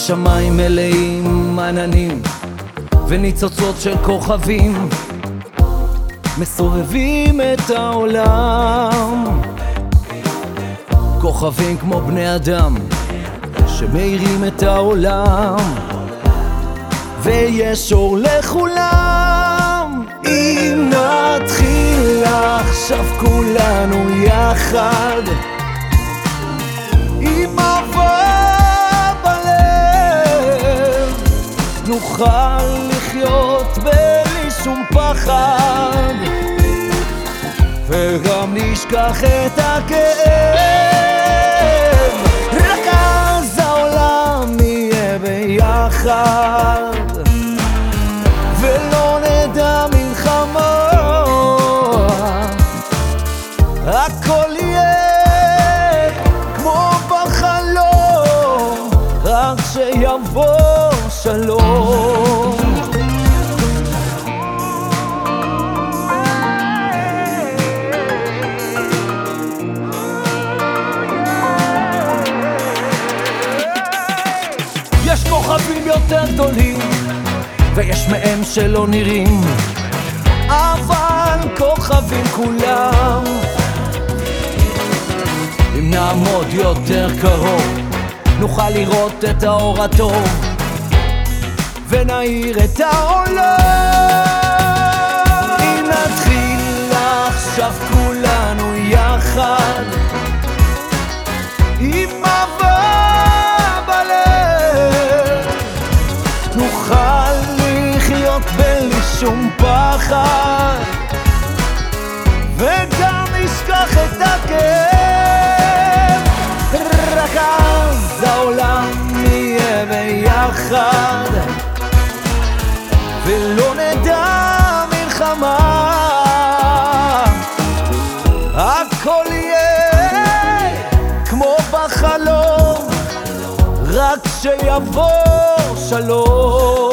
השמיים מלאים עננים וניצוצות של כוכבים מסובבים את העולם. כוכבים כמו בני אדם שמאירים את העולם, ויש אור לכולם. אם נתחיל עכשיו כולנו יחד עם אהבה בלב, נוכל לחיות בלי שום פחד, וגם נשכח את הכאב. רק אז העולם יהיה ביחד ולא נדע מלחמה, הכל יהיה כמו בחלום, רק שיבוא שלום. יש כוכבים יותר גדולים ויש מהם שלא נראים, אבל כוכבים כולם. אם נעמוד יותר קרוב נוכל לראות את האור הטוב ונאיר את העולם. אם נתחיל עכשיו כולנו יחד עם אהבה בלב, נוכל לחיות בלי שום פחד, וגם נשכח את הכאב. רק אז העולם יהיה ביחד ולא נדע מלחמה, הכל יהיה כמו בחלום, רק שיבוא שלום.